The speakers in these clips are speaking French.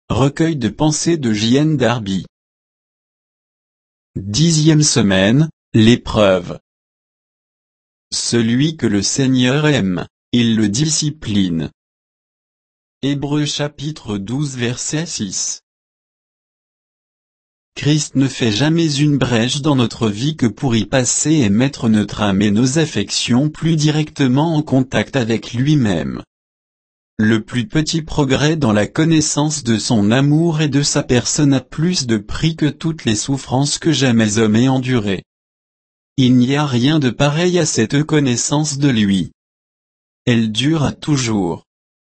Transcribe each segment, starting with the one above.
Recueil de pensées de J.N. Darby. 10e semaine, l'épreuve. Celui que le Seigneur aime, il le discipline. Hébreux chapitre 12 verset 6. Christ ne fait jamais une brèche dans notre vie que pour y passer et mettre notre âme et nos affections plus directement en contact avec lui-même. Le plus petit progrès dans la connaissance de son amour et de sa personne a plus de prix que toutes les souffrances que jamais homme ait endurées. Il n'y a rien de pareil à cette connaissance de lui. Elle dure à toujours.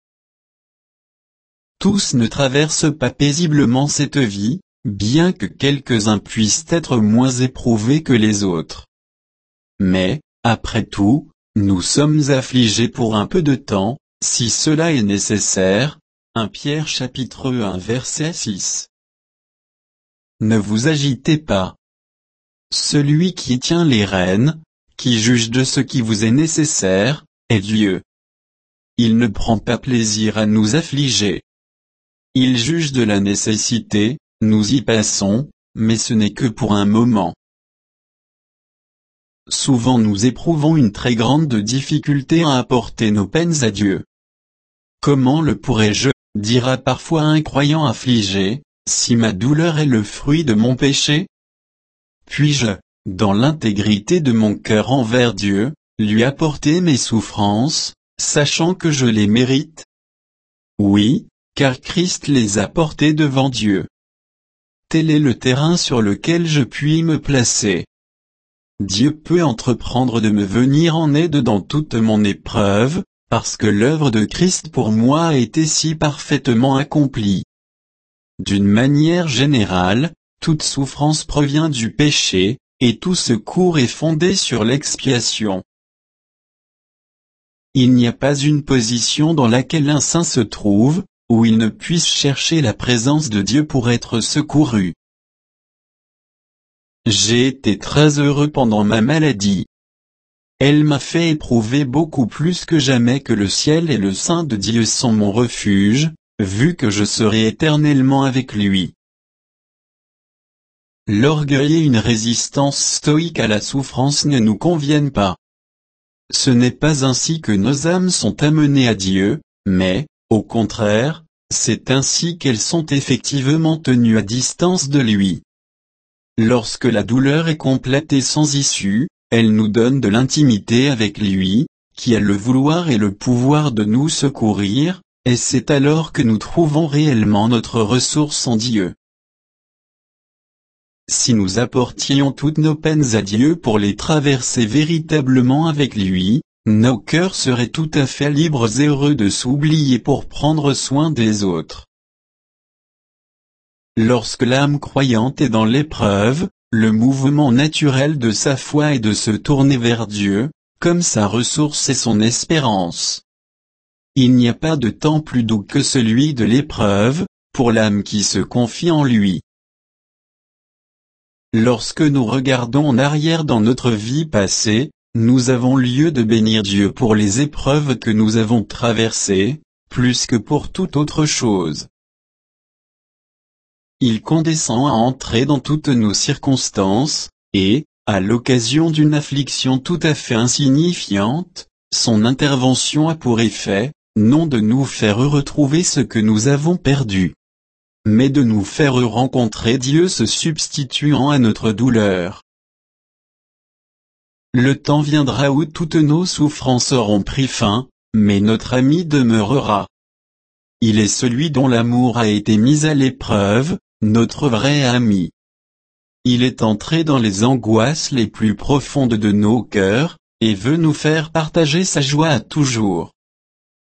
Tous ne traversent pas paisiblement cette vie, bien que quelques-uns puissent être moins éprouvés que les autres. Mais, après tout, nous sommes affligés pour un peu de temps, si cela est nécessaire. 1 Pierre chapitre 1 verset 6. Ne vous agitez pas. Celui qui tient les rênes, qui juge de ce qui vous est nécessaire, est Dieu. Il ne prend pas plaisir à nous affliger. Il juge de la nécessité, nous y passons, mais ce n'est que pour un moment. Souvent nous éprouvons une très grande difficulté à apporter nos peines à Dieu. Comment le pourrais-je, dira parfois un croyant affligé, si ma douleur est le fruit de mon péché? Puis-je, dans l'intégrité de mon cœur envers Dieu, lui apporter mes souffrances, sachant que je les mérite? Oui, car Christ les a portées devant Dieu. Tel est le terrain sur lequel je puis me placer. Dieu peut entreprendre de me venir en aide dans toute mon épreuve, parce que l'œuvre de Christ pour moi a été si parfaitement accomplie. D'une manière générale, toute souffrance provient du péché, et tout secours est fondé sur l'expiation. Il n'y a pas une position dans laquelle un saint se trouve, où il ne puisse chercher la présence de Dieu pour être secouru. J'ai été très heureux pendant ma maladie. Elle m'a fait éprouver beaucoup plus que jamais que le ciel et le sein de Dieu sont mon refuge, vu que je serai éternellement avec lui. L'orgueil et une résistance stoïque à la souffrance ne nous conviennent pas. Ce n'est pas ainsi que nos âmes sont amenées à Dieu, mais, au contraire, c'est ainsi qu'elles sont effectivement tenues à distance de lui. Lorsque la douleur est complète et sans issue, elle nous donne de l'intimité avec lui, qui a le vouloir et le pouvoir de nous secourir, et c'est alors que nous trouvons réellement notre ressource en Dieu. Si nous apportions toutes nos peines à Dieu pour les traverser véritablement avec lui, nos cœurs seraient tout à fait libres et heureux de s'oublier pour prendre soin des autres. Lorsque l'âme croyante est dans l'épreuve, le mouvement naturel de sa foi est de se tourner vers Dieu, comme sa ressource et son espérance. Il n'y a pas de temps plus doux que celui de l'épreuve, pour l'âme qui se confie en lui. Lorsque nous regardons en arrière dans notre vie passée, nous avons lieu de bénir Dieu pour les épreuves que nous avons traversées, plus que pour toute autre chose. Il condescend à entrer dans toutes nos circonstances, et, à l'occasion d'une affliction tout à fait insignifiante, son intervention a pour effet, non de nous faire retrouver ce que nous avons perdu, mais de nous faire rencontrer Dieu se substituant à notre douleur. Le temps viendra où toutes nos souffrances auront pris fin, mais notre ami demeurera. Il est celui dont l'amour a été mis à l'épreuve, notre vrai ami. Il est entré dans les angoisses les plus profondes de nos cœurs, et veut nous faire partager sa joie à toujours.